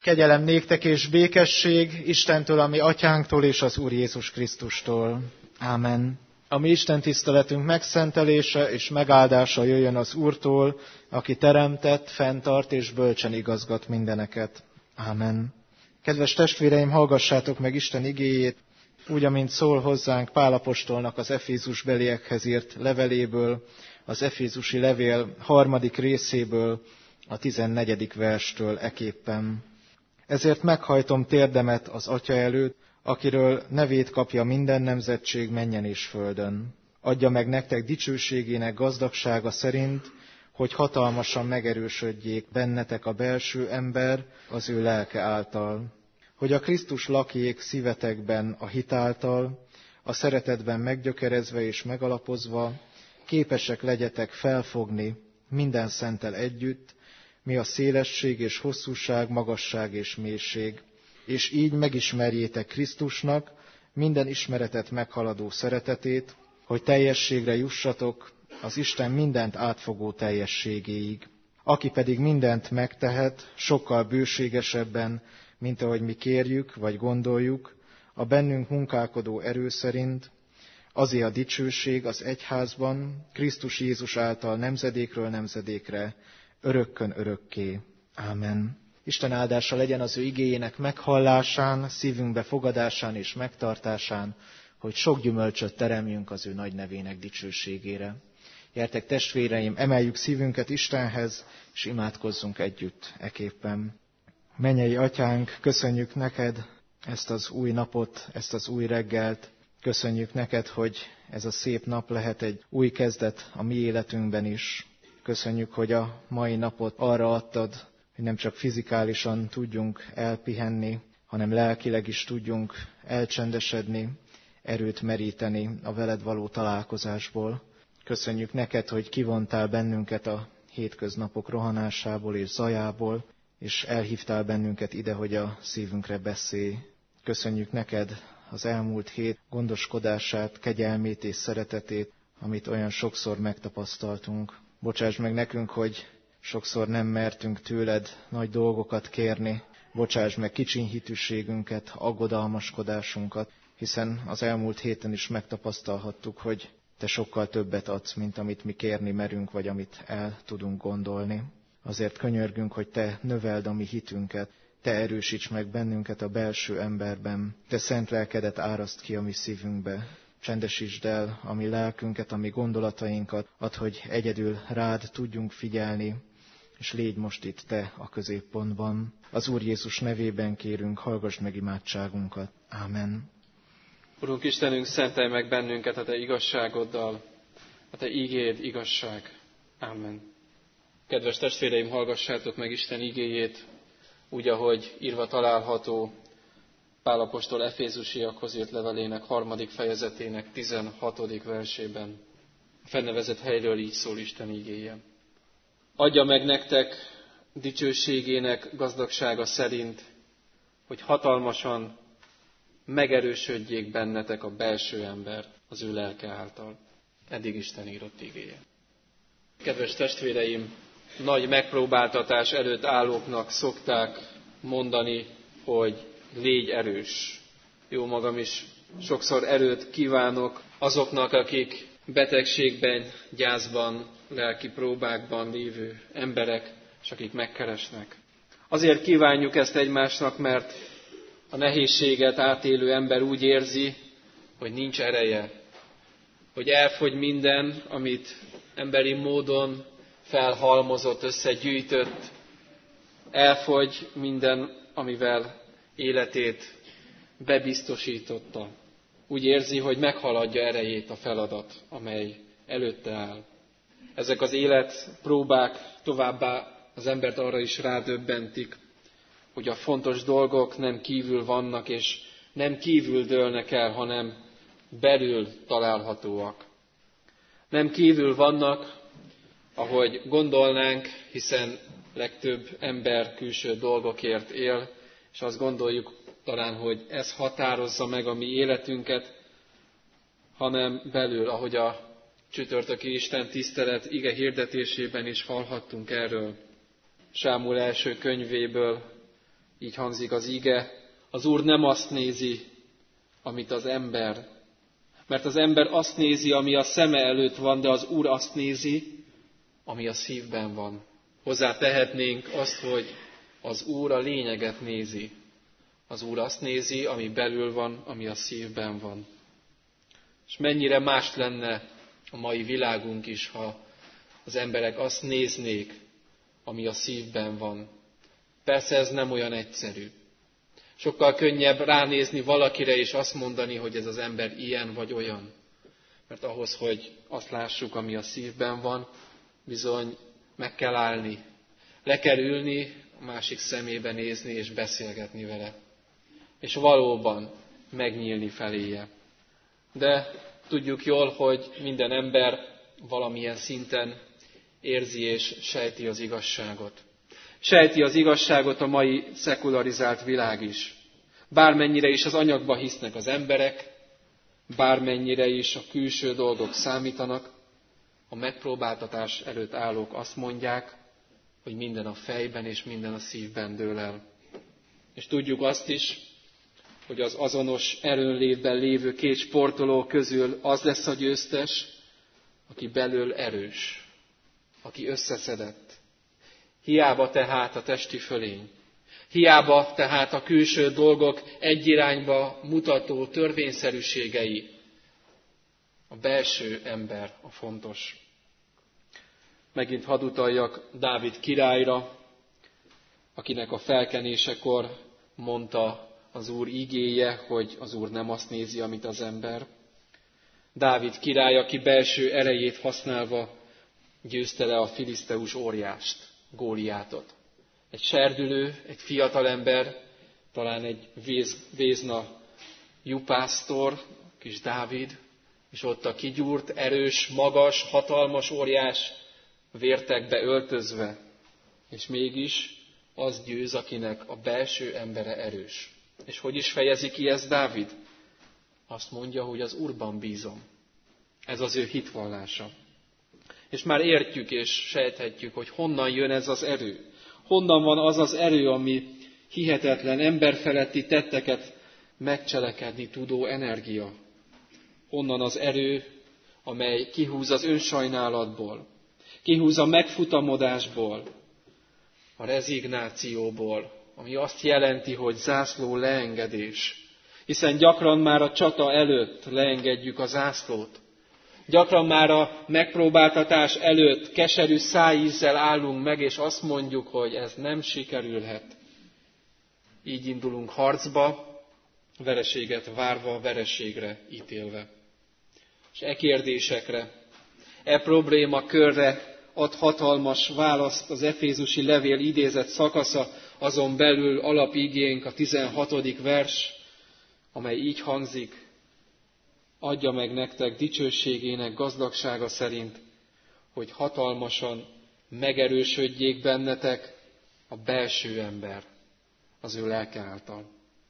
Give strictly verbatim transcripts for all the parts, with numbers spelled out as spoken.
Kegyelem néktek és békesség Istentől, a mi atyánktól és az Úr Jézus Krisztustól. Ámen. A mi Isten tiszteletünk megszentelése és megáldása jöjjön az Úrtól, aki teremtett, fenntart és bölcsen igazgat mindeneket. Ámen. Kedves testvéreim, hallgassátok meg Isten igéjét, úgy, amint szól hozzánk Pál apostolnak az Efézusbeliekhez írt leveléből, az Efézusi levél harmadik részéből, a tizennegyedik verstől eképpen. Ezért meghajtom térdemet az Atya előtt, akiről nevét kapja minden nemzetség mennyen és földön. Adja meg nektek dicsőségének gazdagsága szerint, hogy hatalmasan megerősödjék bennetek a belső ember az ő lelke által. Hogy a Krisztus lakjék szívetekben a hit által, a szeretetben meggyökerezve és megalapozva, képesek legyetek felfogni minden szenttel együtt, mi a szélesség és hosszúság, magasság és mélység, és így megismerjétek Krisztusnak minden ismeretet meghaladó szeretetét, hogy teljességre jussatok az Isten mindent átfogó teljességéig. Aki pedig mindent megtehet, sokkal bőségesebben, mint ahogy mi kérjük vagy gondoljuk, a bennünk munkálkodó erő szerint, azért a dicsőség az egyházban, Krisztus Jézus által nemzedékről nemzedékre, örökkön örökké. Ámen. Isten áldása legyen az ő igéjének meghallásán, szívünkbe fogadásán és megtartásán, hogy sok gyümölcsöt teremjünk az ő nagy nevének dicsőségére. Gyertek testvéreim, emeljük szívünket Istenhez, és imádkozzunk együtt eképpen. Mennyei Atyánk, köszönjük neked ezt az új napot, ezt az új reggelt. Köszönjük neked, hogy ez a szép nap lehet egy új kezdet a mi életünkben is. Köszönjük, hogy a mai napot arra adtad, hogy nem csak fizikálisan tudjunk elpihenni, hanem lelkileg is tudjunk elcsendesedni, erőt meríteni a veled való találkozásból. Köszönjük neked, hogy kivontál bennünket a hétköznapok rohanásából és zajából, és elhívtál bennünket ide, hogy a szívünkre beszélj. Köszönjük neked az elmúlt hét gondoskodását, kegyelmét és szeretetét, amit olyan sokszor megtapasztaltunk. Bocsáss meg nekünk, hogy sokszor nem mertünk tőled nagy dolgokat kérni. Bocsáss meg kicsinyhitűségünket, aggodalmaskodásunkat, hiszen az elmúlt héten is megtapasztalhattuk, hogy te sokkal többet adsz, mint amit mi kérni merünk, vagy amit el tudunk gondolni. Azért könyörgünk, hogy te növeld a mi hitünket, te erősíts meg bennünket a belső emberben, te szent lelkedet áraszt ki a mi szívünkbe. Csendesítsd el a mi lelkünket, a mi gondolatainkat, add, hogy egyedül rád tudjunk figyelni, és légy most itt te a középpontban. Az Úr Jézus nevében kérünk, hallgass meg imádságunkat. Ámen. Urunk Istenünk, szentelj meg bennünket a te igazságoddal, a te ígéd igazság. Ámen. Kedves testvéreim, hallgassátok meg Isten igéjét, úgy, ahogy írva található Pál apostol Efézusiakhoz írt levelének harmadik fejezetének tizenhatodik versében. A fennevezett helyről így szól Isten igéje. Adja meg nektek dicsőségének gazdagsága szerint, hogy hatalmasan megerősödjék bennetek a belső ember az ő lelke által. Eddig Isten írott igéje. Kedves testvéreim, nagy megpróbáltatás előtt állóknak szokták mondani, hogy légy erős. Jó magam is sokszor erőt kívánok azoknak, akik betegségben, gyászban, lelki próbákban lévő emberek, és akik megkeresnek. Azért kívánjuk ezt egymásnak, mert a nehézséget átélő ember úgy érzi, hogy nincs ereje, hogy elfogy minden, amit emberi módon felhalmozott, összegyűjtött, elfogy minden, amivel életét bebiztosította. Úgy érzi, hogy meghaladja erejét a feladat, amely előtte áll. Ezek az életpróbák továbbá az embert arra is rádöbbentik, hogy a fontos dolgok nem kívül vannak, és nem kívül dőlnek el, hanem belül találhatóak. Nem kívül vannak, ahogy gondolnánk, hiszen legtöbb ember külső dolgokért él, és azt gondoljuk talán, hogy ez határozza meg a mi életünket, hanem belül, ahogy a csütörtöki Isten tisztelet ige hirdetésében is hallhattunk erről. Sámuel első könyvéből Így hangzik az ige, az Úr nem azt nézi, amit az ember. Mert az ember azt nézi, ami a szeme előtt van, de az Úr azt nézi, ami a szívben van. Hozzá tehetnénk azt, hogy az Úr a lényeget nézi. Az Úr azt nézi, ami belül van, ami a szívben van. És mennyire más lenne a mai világunk is, ha az emberek azt néznék, ami a szívben van. Persze ez nem olyan egyszerű. Sokkal könnyebb ránézni valakire és azt mondani, hogy ez az ember ilyen vagy olyan. Mert ahhoz, hogy azt lássuk, ami a szívben van, bizony meg kell állni. Le kell ülni, a másik szemébe nézni és beszélgetni vele. És valóban megnyílni feléje. De tudjuk jól, hogy minden ember valamilyen szinten érzi és sejti az igazságot. Sejti az igazságot a mai szekularizált világ is. Bármennyire is az anyagba hisznek az emberek, bármennyire is a külső dolgok számítanak, a megpróbáltatás előtt állók azt mondják, hogy minden a fejben és minden a szívben dől el. És tudjuk azt is, hogy az azonos erőnlétben lévő két sportoló közül az lesz a győztes, aki belül erős, aki összeszedett. Hiába tehát a testi fölény, hiába tehát a külső dolgok egy irányba mutató törvényszerűségei, a belső ember a fontos. Megint hadd utaljak Dávid királyra, akinek a felkenésekor mondta az Úr igéje, hogy az Úr nem azt nézi, amit az ember. Dávid király, aki belső erejét használva győzte le a filiszteus óriást, Góliátot. Egy serdülő, egy fiatalember, talán egy véz, vézna jupásztor, kis Dávid, és ott a kigyúrt, erős, magas, hatalmas óriás vértekbe öltözve, és mégis az győz, akinek a belső embere erős. És hogy is fejezi ki ezt Dávid? Azt mondja, hogy az Úrban bízom. Ez az ő hitvallása. És már értjük és sejthetjük, hogy honnan jön ez az erő. Honnan van az az erő, ami hihetetlen, emberfeletti tetteket megcselekedni tudó energia. Honnan az erő, amely kihúz az önsajnálatból, kihúz a megfutamodásból, a rezignációból, ami azt jelenti, hogy zászló leengedés. Hiszen gyakran már a csata előtt leengedjük a zászlót. Gyakran már a megpróbáltatás előtt keserű szájízzel állunk meg, és azt mondjuk, hogy ez nem sikerülhet. Így indulunk harcba, vereséget várva, vereségre ítélve. És e kérdésekre, e probléma körre ad hatalmas választ az efézusi levél idézett szakasza, azon belül alapigénk a tizenhatodik vers, amely így hangzik: adja meg nektek dicsőségének gazdagsága szerint, hogy hatalmasan megerősödjék bennetek a belső ember az ő lelke által.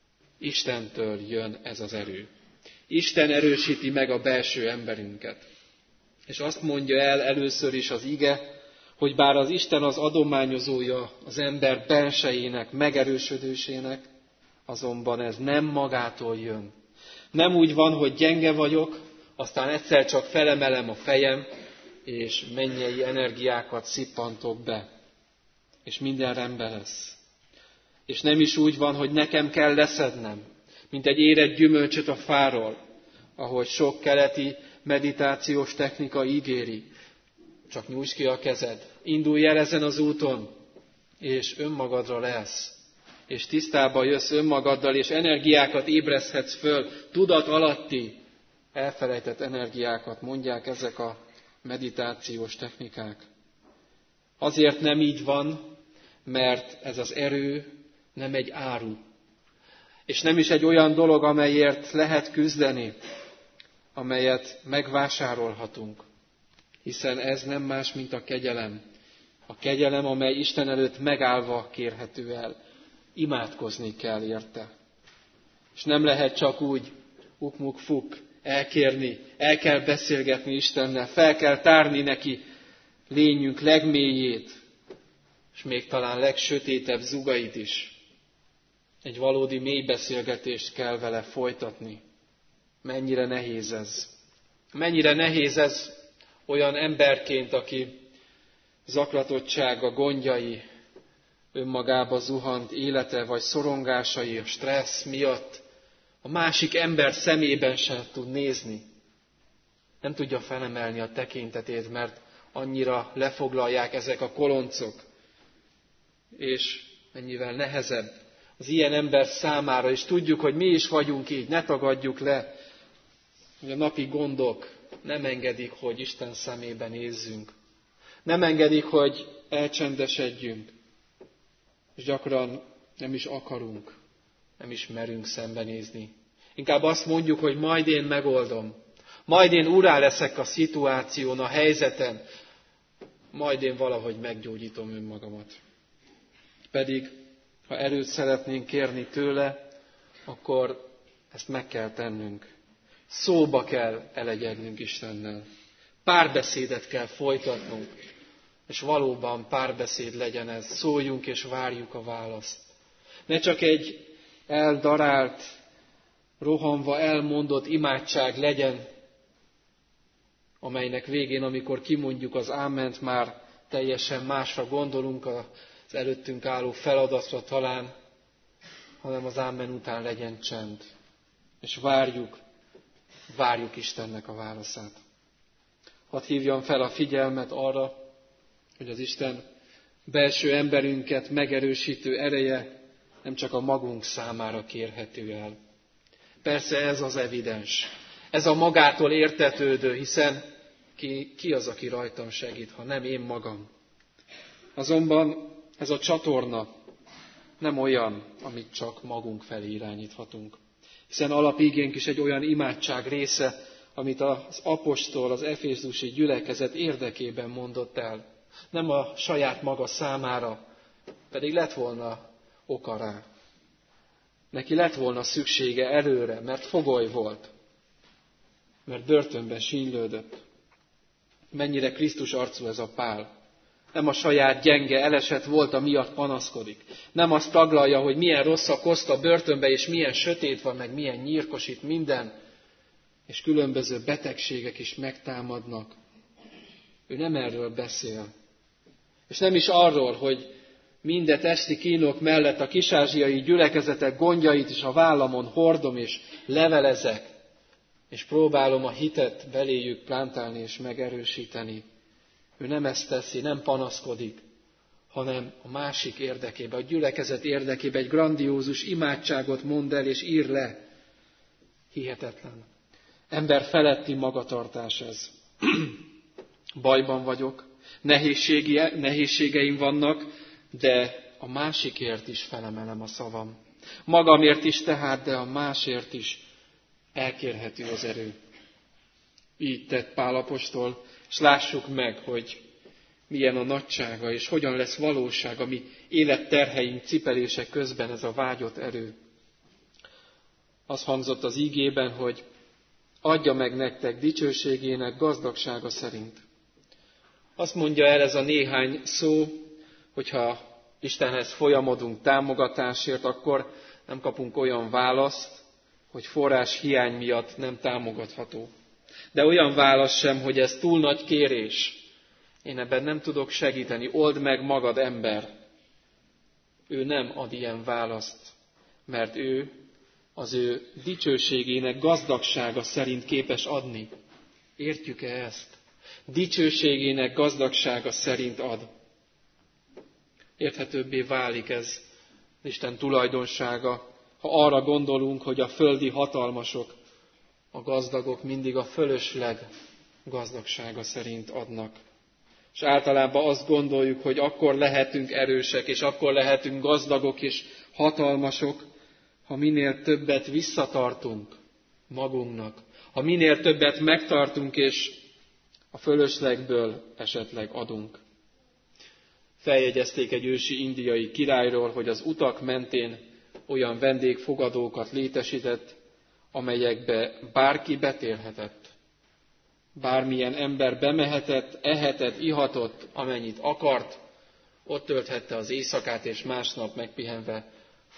Istentől jön ez az erő. Isten erősíti meg a belső emberünket. És azt mondja el először is az ige, hogy bár az Isten az adományozója az ember bensejének, megerősödésének, azonban ez nem magától jön. Nem úgy van, hogy gyenge vagyok, aztán egyszer csak felemelem a fejem, és mennyei energiákat szippantok be, és minden rendben lesz. És nem is úgy van, hogy nekem kell leszednem, mint egy érett gyümölcsöt a fáról, ahogy sok keleti meditációs technika ígéri. Csak nyújtsd ki a kezed, indulj el ezen az úton, és önmagadra lesz. És tisztába jössz önmagaddal, és energiákat ébreszthetsz föl, tudat alatti, elfelejtett energiákat, mondják ezek a meditációs technikák. Azért nem így van, mert ez az erő nem egy áru, és nem is egy olyan dolog, amelyért lehet küzdeni, amelyet megvásárolhatunk, hiszen ez nem más, mint a kegyelem. A kegyelem, amely Isten előtt megállva kérhető el. Imádkozni kell érte. És nem lehet csak úgy uk-muk-fuk elkérni, el kell beszélgetni Istennel, fel kell tárni neki lényünk legmélyét, és még talán legsötétebb zugait is. Egy valódi mély beszélgetést kell vele folytatni. Mennyire nehéz ez. Mennyire nehéz ez olyan emberként, aki zaklatottsága, gondjai, önmagába zuhant élete vagy szorongásai, a stressz miatt a másik ember szemében sem tud nézni. Nem tudja felemelni a tekintetét, mert annyira lefoglalják ezek a koloncok. És mennyivel nehezebb az ilyen ember számára, és tudjuk, hogy mi is vagyunk így, ne tagadjuk le, hogy a napi gondok nem engedik, hogy Isten szemébe nézzünk. Nem engedik, hogy elcsendesedjünk. És gyakran nem is akarunk, nem is merünk szembenézni. Inkább azt mondjuk, hogy majd én megoldom. Majd én urá leszek a szituáción, a helyzeten. Majd én valahogy meggyógyítom önmagamat. Pedig, ha erőt szeretnénk kérni tőle, akkor ezt meg kell tennünk. Szóba kell elegyednünk Istennel. Párbeszédet kell folytatnunk. És valóban párbeszéd legyen ez. Szóljunk és várjuk a választ. Ne csak egy eldarált, rohanva elmondott imádság legyen, amelynek végén, amikor kimondjuk az áment, már teljesen másra gondolunk az előttünk álló feladatra talán, hanem az ámen után legyen csend. És várjuk, várjuk Istennek a válaszát. Hadd hívjam fel a figyelmet arra, hogy az Isten belső emberünket megerősítő ereje nem csak a magunk számára kérhető el. Persze ez az evidens, ez a magától értetődő, hiszen ki, ki az, aki rajtam segít, ha nem én magam. Azonban ez a csatorna nem olyan, amit csak magunk felé irányíthatunk. Hiszen alapigénk is egy olyan imádság része, amit az apostol, az efézusi gyülekezet érdekében mondott el. Nem a saját maga számára, pedig lett volna oka rá. Neki lett volna szüksége erőre, mert fogoly volt, mert börtönben sínylődött. Mennyire Krisztus arcú ez a Pál. Nem a saját gyenge, elesett volta miatt panaszkodik. Nem azt taglalja, hogy milyen rossz a koszt a börtönbe, és milyen sötét van, meg milyen nyírkos itt minden, és különböző betegségek is megtámadnak. Ő nem erről beszél. És nem is arról, hogy minden testi kínok mellett a kis-ázsiai gyülekezetek gondjait is a vállamon hordom és levelezek, és próbálom a hitet beléjük plántálni és megerősíteni. Ő nem ezt teszi, nem panaszkodik, hanem a másik érdekében, a gyülekezet érdekében egy grandiózus imádságot mond el és ír le. Hihetetlen. Ember feletti magatartás ez. Bajban vagyok, nehézségeim vannak, de a másikért is felemelem a szavam. Magamért is tehát, de a másért is elkérhető az erő. Így tett Pál apostol, és lássuk meg, hogy milyen a nagysága, és hogyan lesz valóság a mi életterheink cipelése közben ez a vágyott erő. Az hangzott az ígében, hogy adja meg nektek dicsőségének gazdagsága szerint. Azt mondja el ez a néhány szó, hogyha Istenhez folyamodunk támogatásért, akkor nem kapunk olyan választ, hogy forrás hiány miatt nem támogatható. De olyan válasz sem, hogy ez túl nagy kérés. Én ebben nem tudok segíteni, old meg magad, ember. Ő nem ad ilyen választ, mert ő az ő dicsőségének gazdagsága szerint képes adni. Értjük-e ezt? Dicsőségének gazdagsága szerint ad. Érthetőbbé válik ez Isten tulajdonsága, ha arra gondolunk, hogy a földi hatalmasok, a gazdagok mindig a fölösleg gazdagsága szerint adnak. És általában azt gondoljuk, hogy akkor lehetünk erősek, és akkor lehetünk gazdagok és hatalmasok, ha minél többet visszatartunk magunknak, ha minél többet megtartunk, és a fölöslegből esetleg adunk. Feljegyezték egy ősi indiai királyról, hogy az utak mentén olyan vendégfogadókat létesített, amelyekbe bárki betérhetett. Bármilyen ember bemehetett, ehetett, ihatott, amennyit akart, ott tölthette az éjszakát, és másnap megpihenve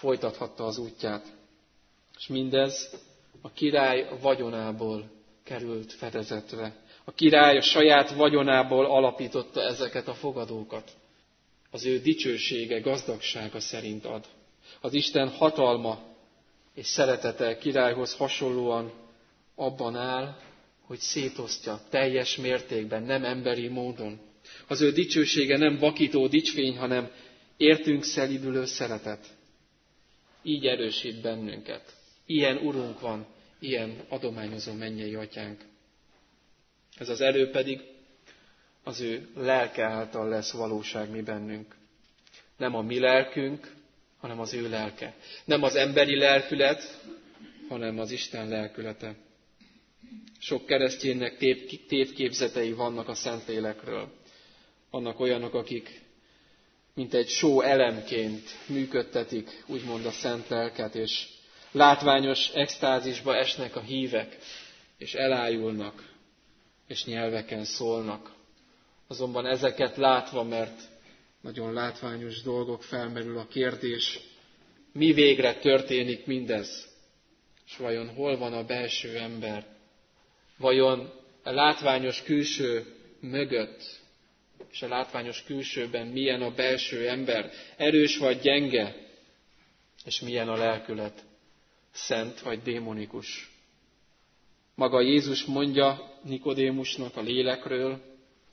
folytathatta az útját. És mindez a király vagyonából került fedezetre. A király a saját vagyonából alapította ezeket a fogadókat. Az ő dicsősége, gazdagsága szerint ad. Az Isten hatalma és szeretete királyhoz hasonlóan abban áll, hogy szétosztja teljes mértékben, nem emberi módon. Az ő dicsősége nem vakító dicsfény, hanem értünk szelídülő szeretet. Így erősít bennünket. Ilyen urunk van, ilyen adományozó mennyei atyánk. Ez az erő pedig az ő lelke által lesz valóság mi bennünk. Nem a mi lelkünk, hanem az ő lelke. Nem az emberi lelkület, hanem az Isten lelkülete. Sok kereszténynek tévképzetei vannak a Szentlélekről. Vannak olyanok, akik mint egy só elemként működtetik, úgymond a szent lelket, és látványos extázisba esnek a hívek, és elájulnak, és nyelveken szólnak. Azonban ezeket látva, mert nagyon látványos dolgok, felmerül a kérdés, mi végre történik mindez? És vajon hol van a belső ember? Vajon a látványos külső mögött, és a látványos külsőben milyen a belső ember? Erős vagy gyenge? És milyen a lelkület? Szent vagy démonikus? Maga Jézus mondja Nikodémusnak a lélekről,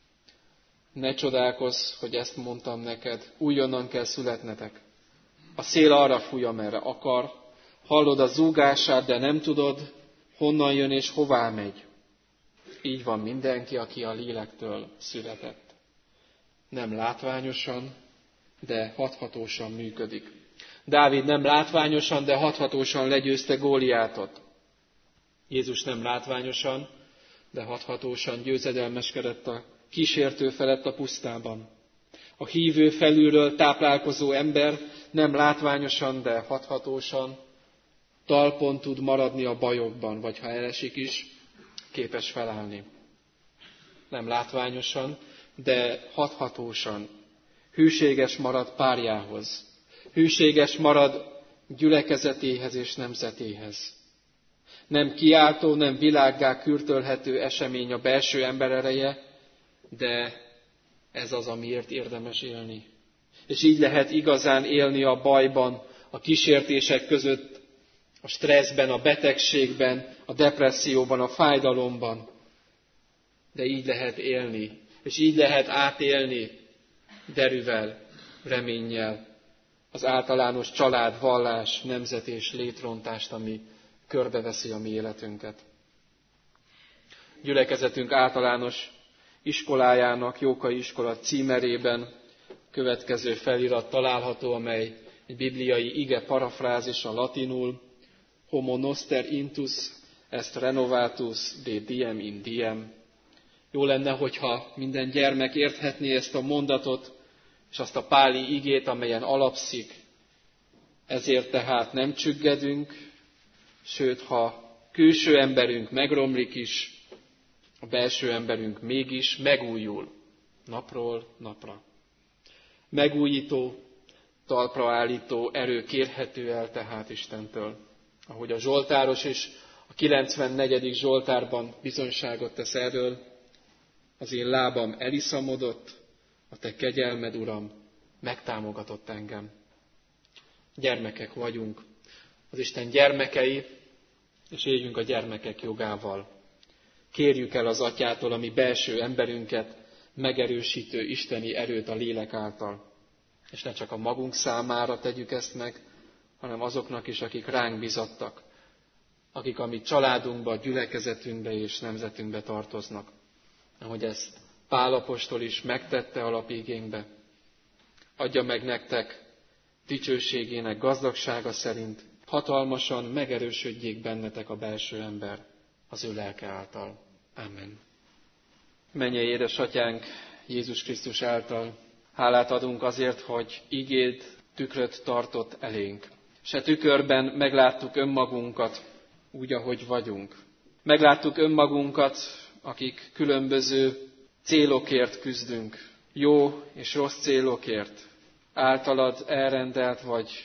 ne csodálkozz, hogy ezt mondtam neked, újonnan kell születnetek. A szél arra fúj, amerre akar, hallod a zúgását, de nem tudod, honnan jön és hová megy. Így van mindenki, aki a lélektől született. Nem látványosan, de hathatósan működik. Dávid nem látványosan, de hathatósan legyőzte Góliátot. Jézus nem látványosan, de hathatósan győzedelmeskedett a kísértő felett a pusztában. A hívő felülről táplálkozó ember nem látványosan, de hathatósan talpon tud maradni a bajokban, vagy ha elesik is, képes felállni. Nem látványosan, de hathatósan hűséges marad párjához, hűséges marad gyülekezetéhez és nemzetéhez. Nem kiáltó, nem világgá kürtölhető esemény a belső ember ereje, de ez az, amiért érdemes élni. És így lehet igazán élni a bajban, a kísértések között, a stresszben, a betegségben, a depresszióban, a fájdalomban. De így lehet élni, és így lehet átélni derűvel, reménnyel az általános család, vallás, nemzet és létrontást, ami körbeveszi a mi életünket. Gyülekezetünk általános iskolájának, Jókai iskola címerében következő felirat található, amely egy bibliai ige parafrázis a latinul: Homo noster intus est renovatus de diem in diem. Jó lenne, hogyha minden gyermek érthetné ezt a mondatot, és azt a páli igét, amelyen alapszik. Ezért tehát nem csüggedünk, sőt, ha külső emberünk megromlik is, a belső emberünk mégis megújul napról napra. Megújító, talpra állító erő kérhető el tehát Istentől. Ahogy a Zsoltáros is a kilencvennegyedik Zsoltárban bizonyságot tesz erről, az én lábam eliszamodott, a te kegyelmed, Uram, megtámogatott engem. Gyermekek vagyunk, az Isten gyermekei, és éljünk a gyermekek jogával. Kérjük el az Atyától a mi belső emberünket, megerősítő isteni erőt a lélek által. És ne csak a magunk számára tegyük ezt meg, hanem azoknak is, akik ránk bizattak, akik a mi családunkba, gyülekezetünkbe és nemzetünkbe tartoznak. Ahogy ezt Pál apostol is megtette alapigénkbe. Adja meg nektek dicsőségének gazdagsága szerint, hatalmasan megerősödjék bennetek a belső ember az ő lelke által. Amen. Mennyei édesatyánk, Jézus Krisztus által hálát adunk azért, hogy igéd tükröt tartott elénk. Se tükörben megláttuk önmagunkat úgy, ahogy vagyunk. Megláttuk önmagunkat, akik különböző célokért küzdünk, jó és rossz célokért, általad elrendelt vagy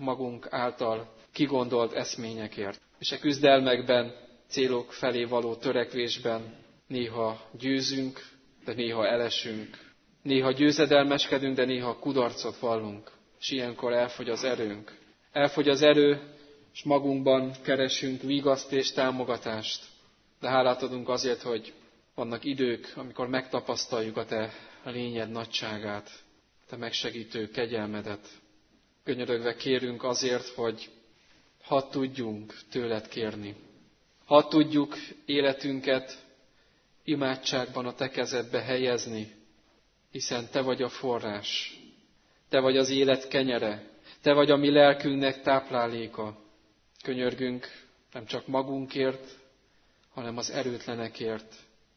magunk által kigondolt eszményekért. És a küzdelmekben, célok felé való törekvésben néha győzünk, de néha elesünk. Néha győzedelmeskedünk, de néha kudarcot vallunk. És ilyenkor elfogy az erőnk. Elfogy az erő, és magunkban keresünk vigaszt és támogatást. De hálát adunk azért, hogy vannak idők, amikor megtapasztaljuk a Te lényed nagyságát, Te megsegítő kegyelmedet. Könyörögve kérünk azért, hogy hadd tudjunk tőled kérni. Hadd tudjuk életünket imádságban a Te kezedbe helyezni, hiszen Te vagy a forrás, Te vagy az élet kenyere, Te vagy a mi lelkünknek tápláléka. Könyörgünk nem csak magunkért, hanem az erőtlenekért.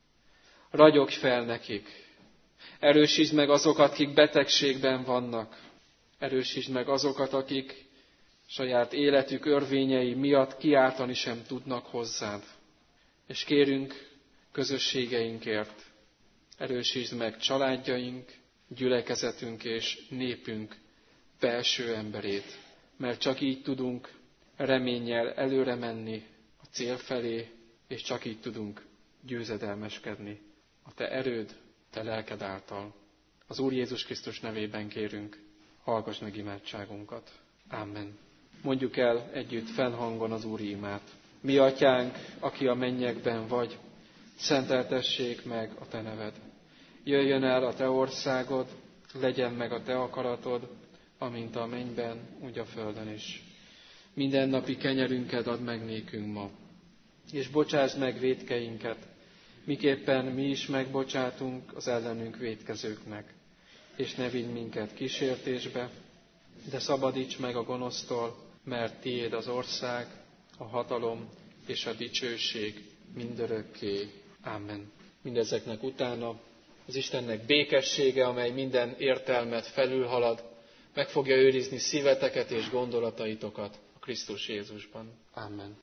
Ragyogj fel nekik! Erősítsd meg azokat, akik betegségben vannak. Erősítsd meg azokat, akik saját életük örvényei miatt kiáltani sem tudnak hozzád. És kérünk közösségeinkért. Erősítsd meg családjaink, gyülekezetünk és népünk belső emberét. Mert csak így tudunk reménnyel előre menni a cél felé, és csak így tudunk győzedelmeskedni. A Te erőd, Te lelked által. Az Úr Jézus Krisztus nevében kérünk, hallgass meg imádságunkat. Amen. Mondjuk el együtt fennhangon az Úri imát. Mi atyánk, aki a mennyekben vagy, szenteltessék meg a Te neved. Jöjjön el a Te országod, legyen meg a Te akaratod, amint a mennyben, úgy a földön is. Mindennapi kenyerünket add meg nékünk ma, és bocsásd meg vétkeinket, miképpen mi is megbocsátunk az ellenünk vétkezőknek. És ne vigy minket kísértésbe, de szabadíts meg a gonosztól, mert Tiéd az ország, a hatalom és a dicsőség mindörökké. Amen. Mindezeknek utána az Istennek békessége, amely minden értelmet felülhalad, meg fogja őrizni szíveteket és gondolataitokat a Krisztus Jézusban. Amen.